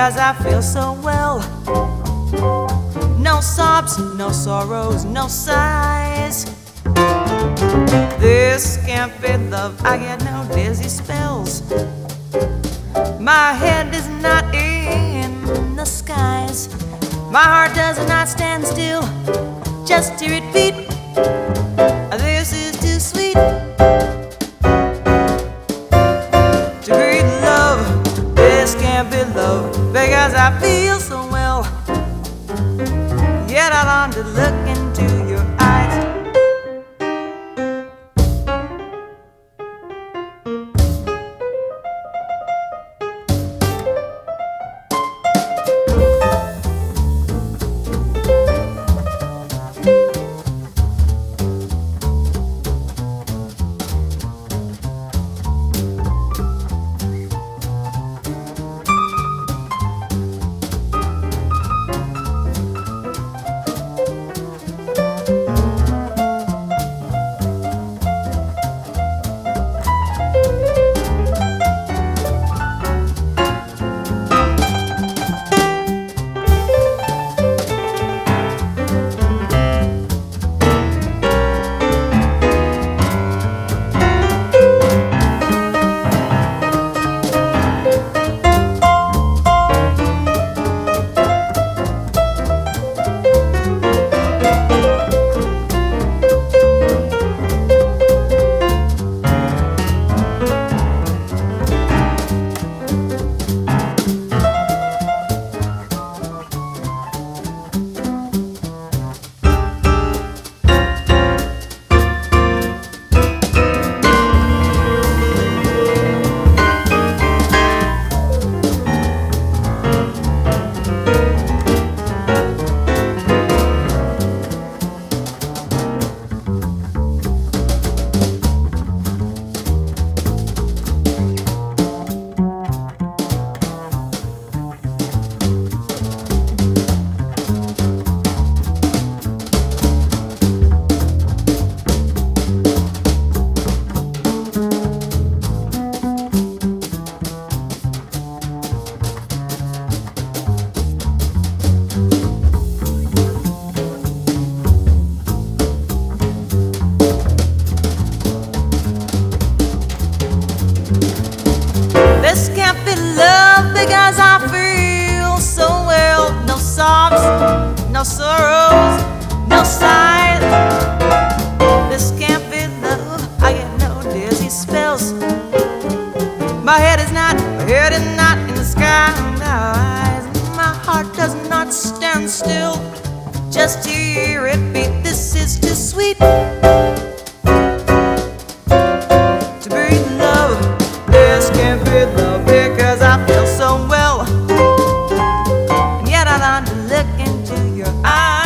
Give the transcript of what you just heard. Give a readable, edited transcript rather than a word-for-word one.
because I feel so well. No sobs, no sorrows, no sighs. This can't be love, I get no dizzy spells. My head is not in the skies. My heart does not stand still just to repeat. This is too sweet to breathe love. This can't be love because I feel so well. Yet I long to look into your eyes. This can't be love because I feel so well. No sobs, no sorrows, no sighs. This can't be love, I get no dizzy spells. My head is not in the sky. My heart does not stand still just to hear it beat. This is too sweet to breathe love. This can't be love because I feel so well. And yet I long to look into your eyes.